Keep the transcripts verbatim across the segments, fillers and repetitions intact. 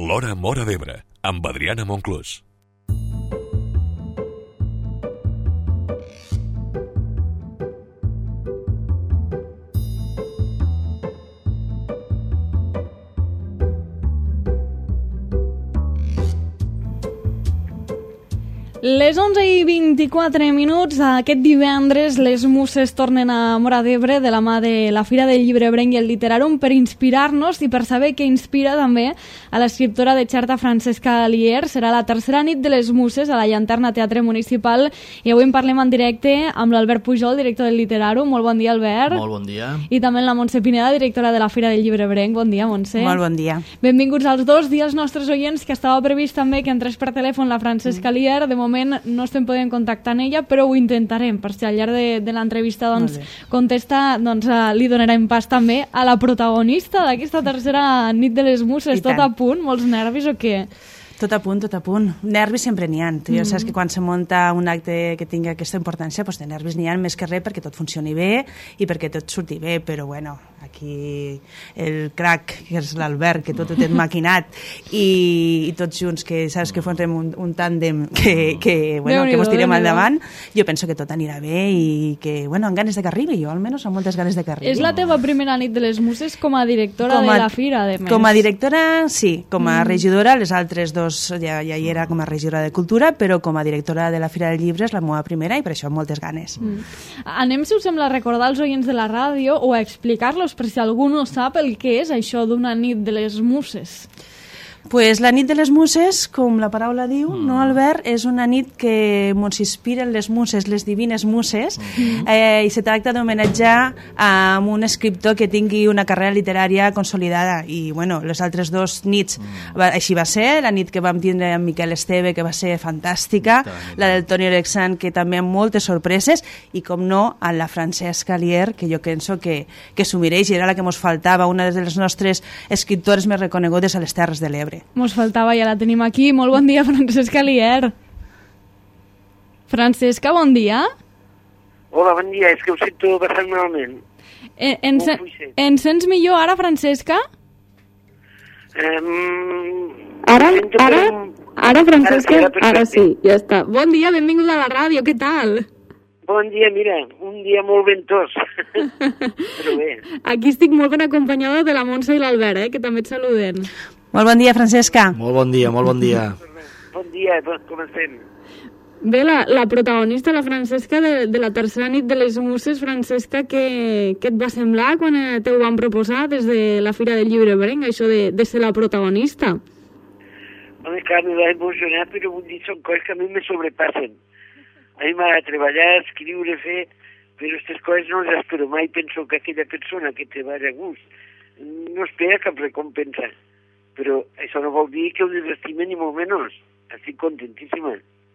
L'Hora Móra d'Ebre, amb Adriana Monclús. Les onze i vint-i-quatre minuts, aquest divendres les Muses tornen a Móra d'Ebre de la mà de la Fira del Llibre Ebrenc i el Literàrum per inspirar-nos i per saber què inspira també a l'escriptora de xarta Francesca Alier. Serà la tercera nit de les Muses a la Llanterna Teatre Municipal i avui en parlem en directe amb l'Albert Pujol, director del Literàrum. Molt bon dia, Albert. Molt bon dia. I també amb la Montse Pineda, directora de la Fira del Llibre Ebrenc. Bon dia, Montse. Molt bon dia. Benvinguts als dos. Dir als nostres oients que estava previst també que entrés per telèfon la Francesca Alier. De moment no estem podent contactar amb ella, però ho intentarem, per si al llarg de, de l'entrevista doncs, contesta, doncs uh, li donarem pas també a la protagonista d'aquesta tercera nit de les Muses. Tot a punt? Molts nervis o què? Tot a punt, tot a punt. Nervis sempre n'hi ha. Tu ja saps que quan se munta un acte que tingui aquesta importància, doncs de nervis n'hi ha més que res perquè tot funcioni bé i perquè tot surti bé, però bueno, aquí el crac, que és l'Albert, que tot ho té maquinat, i, i tots junts, que saps que fem un, un tàndem que, que, bueno, que mos tirem al davant, jo penso que tot anirà bé i que, bueno, amb ganes de que arribi, jo almenys amb moltes ganes de que arribi. És la teva primera nit de les Muses com a directora com a, de la Fira, a més. Com a directora, sí. Com a mm. regidora, les altres dos ja, ja hi era com a regidora de Cultura, però com a directora de la Fira del Llibre és la meva primera i per això amb moltes ganes. Mm. Anem, si us sembla, a recordar als oients de la ràdio o a explicar-los per si algú no sap el que és això d'una nit de les Muses. Pues la nit de les Muses, com la paraula diu, mm. no, Albert? És una nit que ens inspiren les muses, les divines muses, mm. eh, i se tracta d'homenatjar a un escriptor que tingui una carrera literària consolidada. I, bueno, les altres dos nits, mm. va, així va ser, la nit que vam tindre amb Miquel Esteve, que va ser fantàstica, la del Toni Orexan, que també amb moltes sorpreses, i, com no, a la Francesca Alier, que jo penso que, que s'ho mereix, i era la que ens faltava, una de les nostres escriptores més reconegudes a les Terres de l'Ebre. Mos faltava, ja la tenim aquí. Molt bon dia, Francesca Alier. Francesca, bon dia. Hola, bon dia, és que ho sento bastant malament. En, ens, ens sents millor ara, Francesca? Um, ara, ara, ara, Francesca, ara, ara sí, ja està. Bon dia, benvinguda a la ràdio, què tal? Bon dia, mira, un dia molt ventós. Però bé. Aquí estic molt ben acompanyada de la Montse i l'Albert, eh, que també et saluden. Molt bon dia, Francesca. Molt bon dia, molt bon dia. Bon dia, com estem? Bé, la, la protagonista, la Francesca, de, de la tercera nit de les Muses. Francesca, què, què et va semblar quan te ho van proposar des de la Fira del Llibre Ebrenc, això de, de ser la protagonista? Home, clar, me va emocionar, però vull dir, són coses que a mi me sobrepassen. A mi m'ha de treballar, escriure, fer, però aquestes coses no les espero mai. Penso que aquella persona que te va de gust no espera cap recompensa. Però això no vol dir que ho desestime ni molt menys. Estic contentíssima.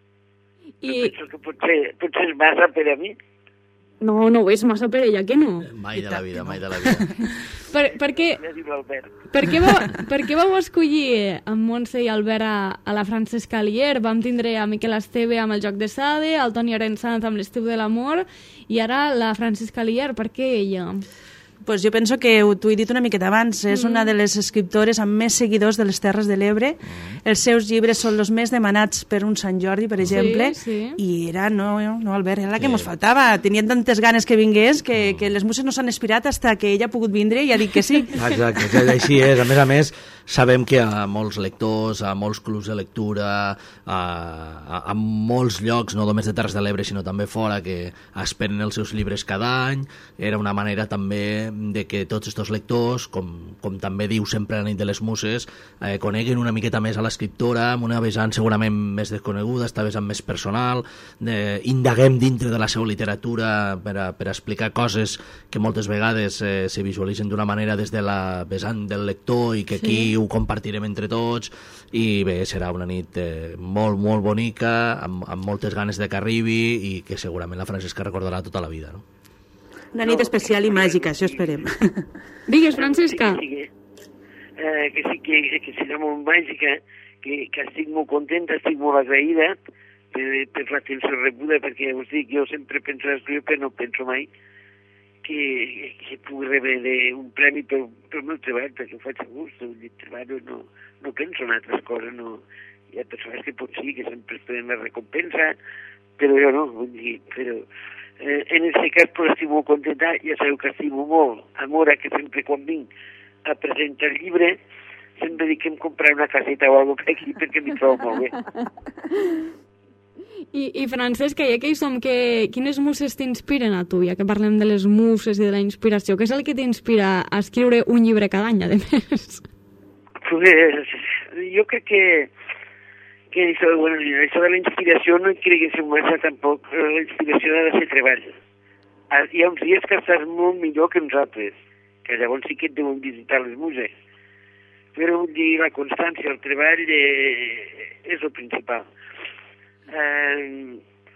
I... Penso que potser, potser és massa per a mi. No, no ho és massa per ella, que no? Mai de la vida, mai de la vida. per, per, què, per, què vau, per què vau escollir amb Montse i Albert a, a la Francesca Alier? Vam tindre a Miquel Esteve amb el Joc de Sade, el Toni Orexan amb l'Estiu de l'Amor i ara la Francesca Alier. Per què ella? Pues jo penso que t'ho he dit una miqueta abans, és una de les escriptores amb més seguidors de les Terres de l'Ebre. Els seus llibres són els més demanats per un Sant Jordi, per exemple, sí, sí. I era, no, no, Albert, era la que ens faltava. Tenien tantes ganes que vingués que, que les Muses no s'han inspirat fins que ella ha pogut vindre i ha dit que sí. Exacte, així és. A més a més, sabem que a molts lectors, a molts clubs de lectura, a, a, a molts llocs, no només de Terres de l'Ebre, sinó també fora, que esperen els seus llibres cada any, era una manera també de que tots aquests lectors, com, com també diu sempre la nit de les Muses, eh, coneguen una miqueta més a l'escriptora, amb una vessant segurament més desconeguda, esta vessant més personal, eh, indaguem dintre de la seva literatura per a, per a explicar coses que moltes vegades eh, se visualitzen d'una manera des de la vessant del lector i que aquí sí. Ho compartirem entre tots i bé, serà una nit eh, molt, molt bonica, amb, amb moltes ganes de que arribi i que segurament la Francesca recordarà tota la vida, no? Una nit especial i màgica, això esperem. Digues, Francesca. Que sí, que, eh, que, sí que, que serà molt màgica, que, que estic molt contenta, estic molt agraïda per, per l'atenció rebuda, perquè us dic, jo sempre penso a escriure, però no penso mai que, que pugui rebre un premi pel, pel meu treball, perquè ho faig a gust, vull dir, treballo, no, no penso en altres coses, no. Hi ha persones que pot sí, que sempre esperen la recompensa, però jo no, vull dir, però eh, en aquest cas pues, estic molt contenta, ja sabeu que estimo molt a Mora, que sempre quan vinc a presentar el llibre, sempre dic que em compraré una caseta o alguna cosa aquí perquè m'hi trobo molt bé. I, i Francesc, ja que hi som, que, quines muses t'inspiren a tu, ja que parlem de les muses i de la inspiració? Què és el que t'inspira a escriure un llibre cada any, a més? Pues, jo crec que, que això, bueno, això de la inspiració no crec que sigui massa tampoc, la inspiració ha de ser treball. Hi ha uns dies que estàs molt millor que uns altres, que llavors sí que et deuen visitar les muses. Però vull dir, la constància, el treball eh, és el principal. Uh,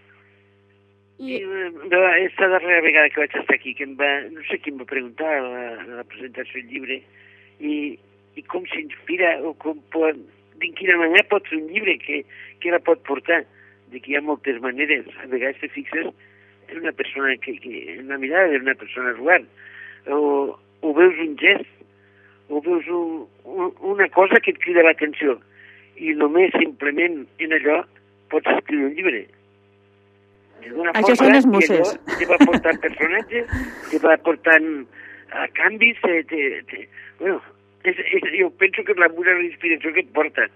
I uh, esta darrera vegada que vaig estar aquí, que em va, no sé qui em va preguntar a la, a la presentació del llibre, i, i com s'inspira, o com pot, d'en quina manera pot fer un llibre, que, que la pot portar, de que hi ha moltes maneres. A vegades te fixes en una persona, que, que en la mirada d'una persona jugant, o, o veus un gest, o veus un, un, una cosa que et crida l'atenció, i només simplement en allò pots escriure un llibre. Això són les muses. Te va portant personatges, te va portant uh, canvis, te, te, te... bueno, és, és, jo penso que la musa és l'inspiració que et porta.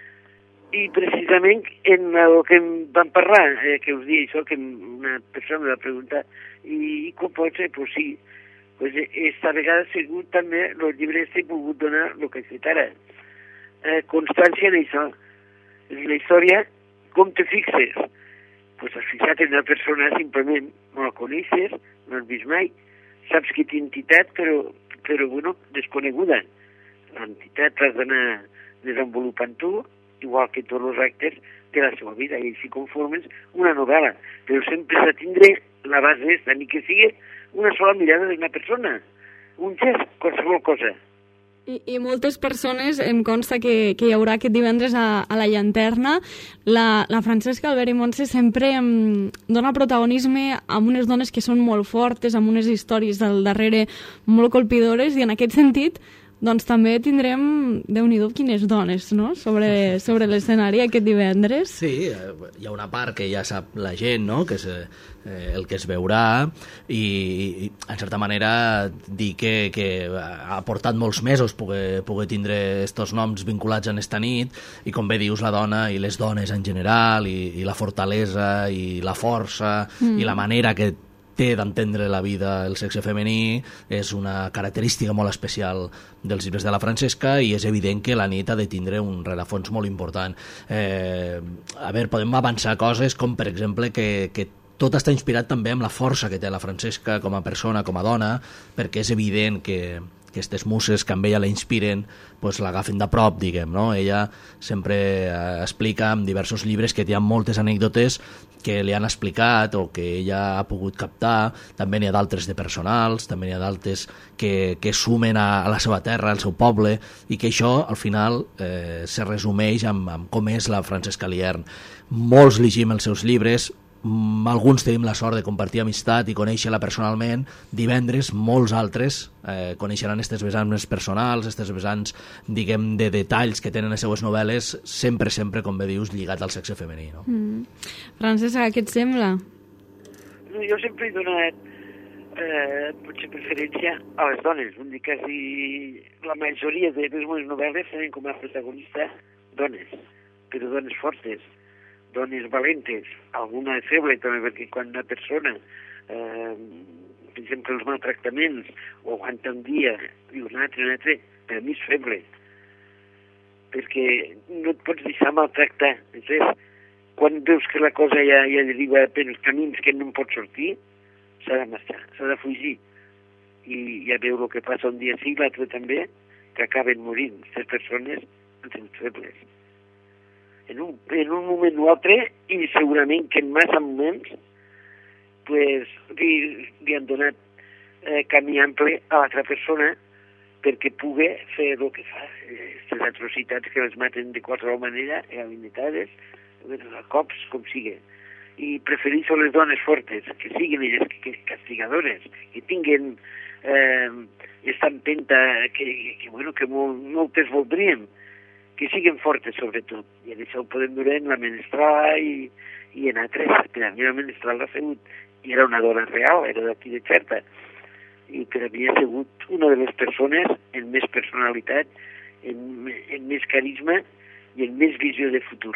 I precisament en el que em van parlar, eh, que us dic això, que una persona me va preguntar, i, i com pot ser? Pues sí, pues esta vegada ha sigut també, els llibres he pogut donar el que he fet ara. Eh, constància en això. En la història, com te fixes? Pues has fixat en una persona simplement, no la coneixes, no l'has vist mai, saps que té entitat, però, però bueno, desconeguda. L'entitat l'has d'anar desenvolupant tu, igual que tots els actes de la seva vida, i així conformes una novel·la. Però sempre s'ha de tindre la base esta, ni que sigui una sola mirada d'una persona, un gest, qualsevol cosa. I, I moltes persones, em consta que, que hi haurà aquest divendres a, a la Llanterna, la, la Francesca Albert i Montse sempre em dona protagonisme a unes dones que són molt fortes, amb unes històries al darrere molt colpidores, i en aquest sentit doncs també tindrem, Déu-n'hi-do, quines dones, no?, sobre, sobre l'escenari aquest divendres. Sí, hi ha una part que ja sap la gent, no?, que és eh, el que es veurà, i, i en certa manera dir que, que ha portat molts mesos poder, poder tindre estos noms vinculats en esta nit, i com bé dius, la dona i les dones en general, i, i la fortalesa i la força, mm. i la manera que té d'entendre la vida el sexe femení és una característica molt especial dels llibres de la Francesca, i és evident que la nit ha de tindre un rerefons molt important. Eh, a veure, podem avançar coses com, per exemple, que, que tot està inspirat també amb la força que té la Francesca com a persona, com a dona, perquè és evident que que aquestes muses que amb ella la inspiren pues, l'agafen de prop, diguem, no? Ella sempre eh, explica en diversos llibres que hi ha moltes anècdotes que li han explicat o que ella ha pogut captar. També n'hi ha d'altres de personals, també n'hi ha d'altres que, que sumen a, a la seva terra, al seu poble, i que això al final eh, se resumeix amb, amb com és la Francesca Liern. Molts llegim els seus llibres, alguns tenim la sort de compartir amistat i conèixer-la personalment. Divendres molts altres eh, coneixeran aquestes vessants més personals, aquestes vessants, diguem, de detalls que tenen les seues novel·les, sempre, sempre, com bé dius, lligat al sexe femení, no? Mm. Francesca, què et sembla? No, jo sempre he donat eh, potser preferència a les dones. Vull dir, quasi la majoria de les meves novel·les tenen com a protagonista dones, però dones fortes, dones valentes, alguna de feble també, perquè quan una persona, eh, per exemple, els maltractaments, o aguanta un dia i un altre, un altre, per mi és feble, perquè no et pots deixar maltractar. Entonces, quan veus que la cosa ja, ja deriva per els camins que no en pots sortir, s'ha de marxar, s'ha de fugir. I ja veu el que passa un dia sí, l'altre també, que acaben morint. Aquestes persones han sigut febles. En un, en un moment o altre, i segurament que en massa moments, pues, li, li han donat eh, camí ample a l'altra persona perquè pugui fer el que fa. Aquestes atrocitats que les maten de qualsevol manera, limitades, a cops, com sigui. i prefereixo les dones fortes, que siguin elles que castigadores, que tinguen eh, esta empenta que, que, bueno, que molt, moltes voldríem, que siguin fortes sobretot. I això ho podem veure en la Menestrala i, i en altres. Per a mi la Menestrala ha sigut, i era una dona real, era d'aquí de Xerta, i per a mi ha sigut una de les persones amb més personalitat, amb, amb més carisma i amb més visió de futur.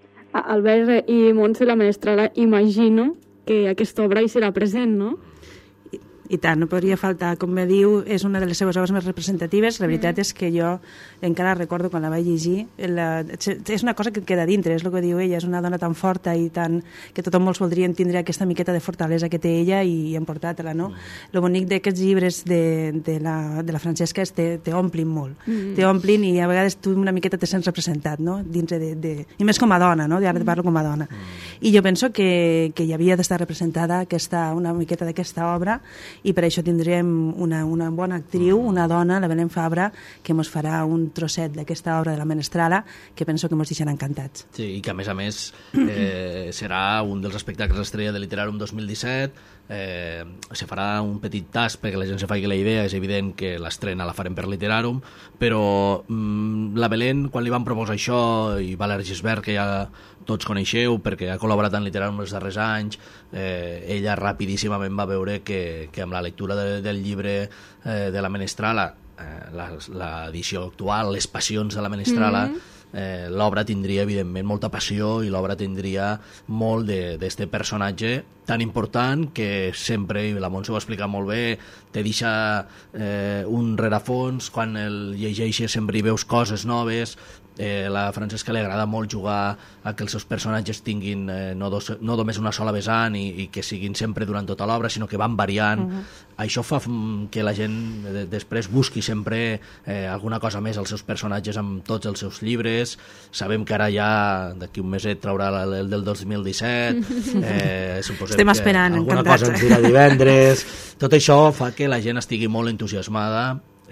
Albert i Montse, la Menestrala, imagino que aquesta obra hi serà present, no? I, i tant, no podria faltar. Com me diu, és una de les seves obres més representatives. La veritat és que jo encara recordo quan la vaig llegir. La, és una cosa que et queda dintre, és el que diu ella. És una dona tan forta i tan, que tothom molts voldrien tindre aquesta miqueta de fortalesa que té ella i, i emportar-te-la, no? Mm. Lo bonic d'aquests llibres de, de, la, de la Francesca és que te, te omplin molt. Mm. Te omplin i a vegades tu una miqueta te sents representat, no? Dintre de, de, i més com a dona, no? Ara te parlo com a dona. Mm. I jo penso que, que hi havia d'estar representada aquesta, una miqueta d'aquesta obra, i per això tindrem una, una bona actriu, una dona, la Belén Fabra, que ens farà un trosset d'aquesta obra de la Menestrala, que penso que ens deixarà encantats. Sí, i que a més a més eh, serà un dels espectacles estrella de Literàrum dos mil disset. Eh, se farà un petit tast perquè la gent se faci la idea. És evident que l'estrena la farem per Literàrum, però mm, la Belén, quan li van proposar això, i Valer Gisbert, que ja tots coneixeu perquè ha col·laborat en Literàrum els darrers anys, eh, ella rapidíssimament va veure que, que amb la lectura de, del llibre eh, de la Menestrala, eh, l'edició actual, les passions de la Menestrala, mm-hmm. Eh, l'obra tindria evidentment molta passió i l'obra tindria molt d'aquest personatge tan important que sempre, i la Montse ho ha explicat molt bé, te deixa eh, un rerefons, quan el llegeixes sempre hi veus coses noves. Eh, la Francesca li agrada molt jugar a que els seus personatges tinguin eh, no, dos, no només una sola vessant i, i que siguin sempre durant tota l'obra, sinó que van variant. Uh-huh. Això fa que la gent de, després busqui sempre eh, alguna cosa més als seus personatges amb tots els seus llibres. Sabem que ara ja d'aquí un meset traurà el del dos mil disset. Eh, Estem esperant, alguna encantats. Cosa ens dirà divendres. Tot això fa que la gent estigui molt entusiasmada.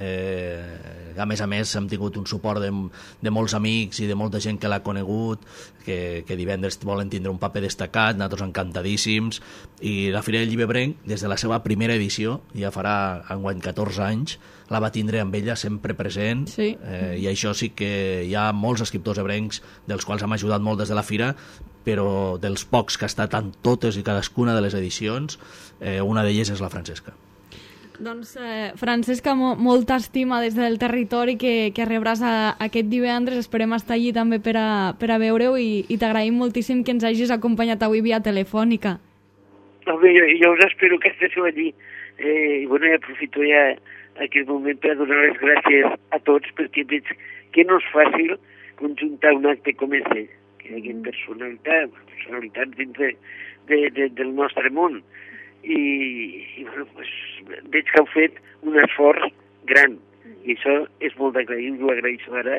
Eh, a més a més hem tingut un suport de, de molts amics i de molta gent que l'ha conegut, que, que divendres volen tindre un paper destacat, nosaltres encantadíssims. I la Fira del Llibrebrenc, des de la seva primera edició, ja farà enguany catorze anys, la va tindre amb ella sempre present. Sí. Eh, i això sí que hi ha molts escriptors ebrencs dels quals hem ajudat molt des de la Fira, però dels pocs que ha estat en totes i cadascuna de les edicions, eh, una d'elles és la Francesca. Doncs, eh, Francesca, mo molta estima des del territori que, que rebràs a, aquest divendres. Esperem estar allí també per a, per a veure-ho i, i t'agraïm moltíssim que ens hagis acompanyat avui via telefònica. Home, jo, jo us espero que esteu allí. Eh, I bueno, ja aprofito ja aquest moment per donar les gràcies a tots, perquè veig que no és fàcil conjuntar un acte com este, que hi hagi personalitat, personalitats dintre de, de, del nostre món. I, i bueno, pues, veig que heu fet un esforç gran i això és molt d'agrair, us ho agraeixo ara,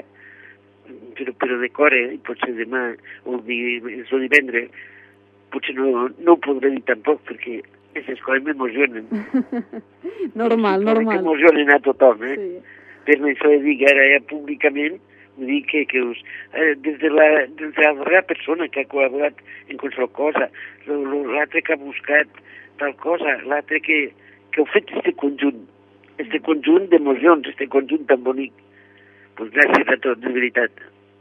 però, però de cor, eh? I potser demà o el divendres potser no, no ho podré dir tampoc perquè aquestes coses m'emocionen. Normal, normal. Que emocionen a tothom, eh? Sí. Per això dic ara ja públicament, dir que, que us, eh, des, de la, des de la darrera persona que ha col·laborat en qualsevol cosa, l'altre que ha buscat tal cosa, l'altre que, que heu fet este conjunt, este conjunt d'emocions, este conjunt tan bonic. Pues gràcies a tots, de veritat.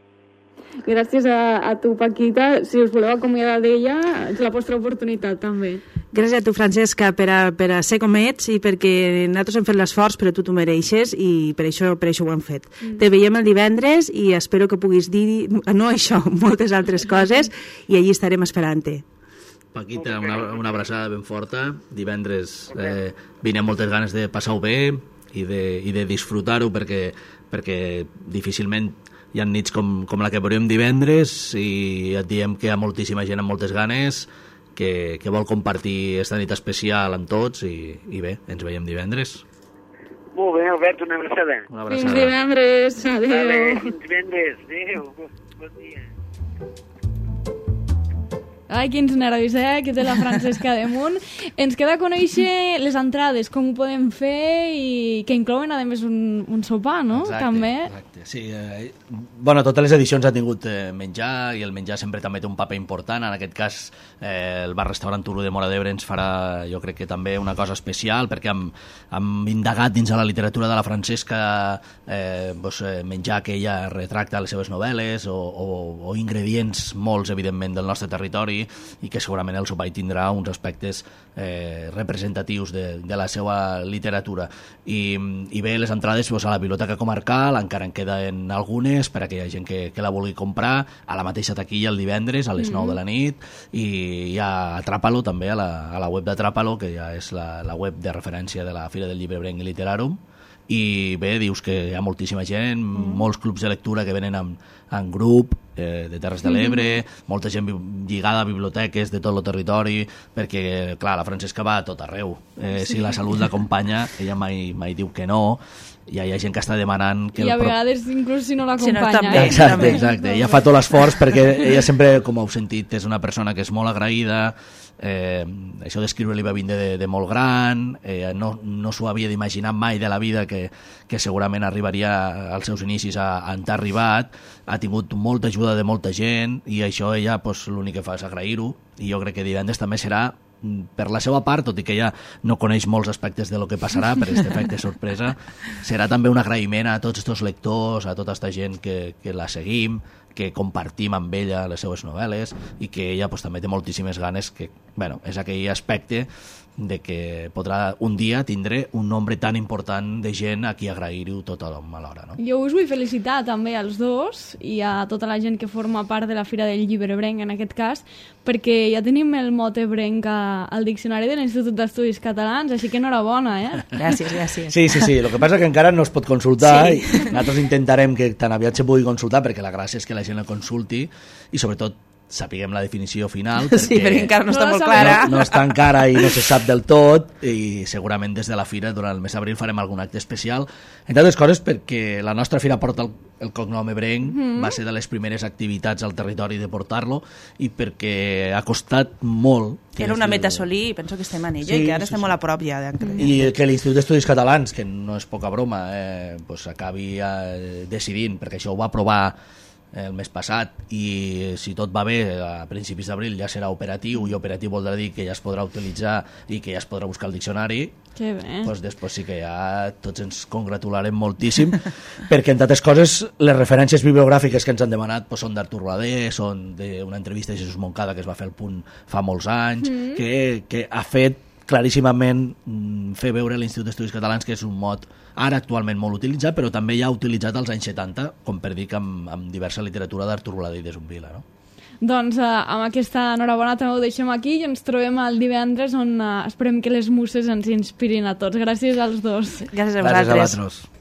Gràcies a, a tu, Paquita. Si us voleu acomiadar d'ella, és la vostra oportunitat, també. Gràcies a tu, Francesca, per a, per a ser com ets i perquè nosaltres hem fet l'esforç, però tu t'ho mereixes i per això, per això ho hem fet. Mm. Te veiem el divendres i espero que puguis dir, no això, moltes altres coses i allí estarem esperant-te. Paquita, una, una abraçada ben forta. Divendres eh, vine amb moltes ganes de passar-ho bé i de, i de disfrutar-ho perquè, perquè difícilment hi ha nits com, com la que veurem divendres i et diem que hi ha moltíssima gent amb moltes ganes que, que vol compartir aquesta nit especial amb tots i, i bé, ens veiem divendres. Molt bé, Albert, una abraçada. Una abraçada. Fins divendres, adéu. Vale, fins divendres, adéu, bon dia. Ai, quins nervis, eh, que té la Francesca damunt. Ens queda conèixer les entrades, com ho podem fer i que inclouen, a més, un, un sopar, no? Exacte, també. Exacte. sí. Eh, bueno, totes les edicions han tingut eh, menjar, i el menjar sempre també té un paper important. En aquest cas, eh, el bar-restaurant Tulu de Móra d'Ebre ens farà, jo crec que també una cosa especial, perquè hem, hem indagat dins de la literatura de la Francesca eh, doncs, eh, menjar que ella retracta a les seves novel·les, o, o, o ingredients molts, evidentment, del nostre territori, i que segurament el sopar tindrà uns aspectes eh, representatius de, de la seva literatura. I, i bé, les entrades doncs, a la Biblioteca Comarcal encara en queden algunes per a aquella gent que, que la vulgui comprar, a la mateixa taquilla el divendres a les nou de la nit, i hi ha Atrapalo també, a la, a la web d'Atrapalo, que ja és la, la web de referència de la Fira del Llibre Ebrenc i Literarum. I bé, dius que hi ha moltíssima gent, mm. molts clubs de lectura que venen en, en grup eh, de Terres de l'Ebre, mm. molta gent lligada a biblioteques de tot el territori, perquè, clar, la Francesca va a tot arreu. Eh, sí. Si la salut l'acompanya, ella mai, mai diu que no, i hi ha gent que està demanant... Que I a el pro... vegades inclús si no l'acompanya. Si no, també, eh? Exacte, també. exacte. Ella fa tot l'esforç perquè ella sempre, com heu sentit, és una persona que és molt agraïda, eh, això d'escriure li va vindre de, de molt gran, eh, no, no s'ho havia d'imaginar mai de la vida que, que segurament arribaria als seus inicis a, a on ha arribat, ha tingut molta ajuda de molta gent, i això ella pues, l'únic que fa és agrair-ho, i jo crec que divendres també serà per la seva part, tot i que ella no coneix molts aspectes de lo que passarà per aquest efecte sorpresa, serà també un agraïment a tots aquests lectors, a tota aquesta gent que, que la seguim, que compartim amb ella les seues novel·les, i que ella pues, també té moltíssimes ganes, que bueno, és aquell aspecte de que podrà un dia tindre un nombre tan important de gent a qui agrair-ho tothom alhora. No? Jo us vull felicitar també als dos i a tota la gent que forma part de la Fira del Llibre Ebrenc en aquest cas, perquè ja tenim el mot ebrenc al diccionari de l'Institut d'Estudis Catalans, així que enhorabona, eh? Gràcies, gràcies. Sí, sí, sí, el que passa que encara no es pot consultar, Sí. i nosaltres intentarem que tan aviat se pugui consultar, perquè la gràcia és que la gent la consulti, i sobretot sapiguem la definició final, perquè, Sí, perquè encara no No està la molt sabem. clara. no, no està encara i no se sap del tot, i segurament des de la fira durant el mes d'abril farem algun acte especial, entre altres coses perquè la nostra fira porta el, el cognom ebrenc, mm-hmm. va ser de les primeres activitats al territori de portar-lo, i perquè ha costat molt que Era una es- meta assolir, i penso que estem en ella, Sí, i que ara sí, estem sí. molt a prop ja. De... i que l'Institut d'Estudis Catalans, que no és poca broma, eh, pues acabi eh, decidint, perquè això ho va aprovar el mes passat, i si tot va bé a principis d'abril ja serà operatiu, i operatiu voldrà dir que ja es podrà utilitzar i que ja es podrà buscar el diccionari. Que bé. Pues després sí que ja tots ens congratularem moltíssim, perquè entre altres coses les referències bibliogràfiques que ens han demanat pues, són d'Artur Rader, són d'una entrevista de Jesús Moncada que es va fer al Punt fa molts anys, mm. que, que ha fet claríssimament mm, fer veure a l'Institut d'Estudis Catalans que és un mot ara actualment molt utilitzat, però també ja utilitzat als anys setanta, com per dir que amb, amb diversa literatura d'Artur Rader i de Zumbila, no? Doncs eh, amb aquesta enhorabona també ho deixem aquí i ens trobem el divendres on eh, esperem que les muses ens inspirin a tots. Gràcies als dos. Gràcies a Gràcies a vosaltres. vosaltres.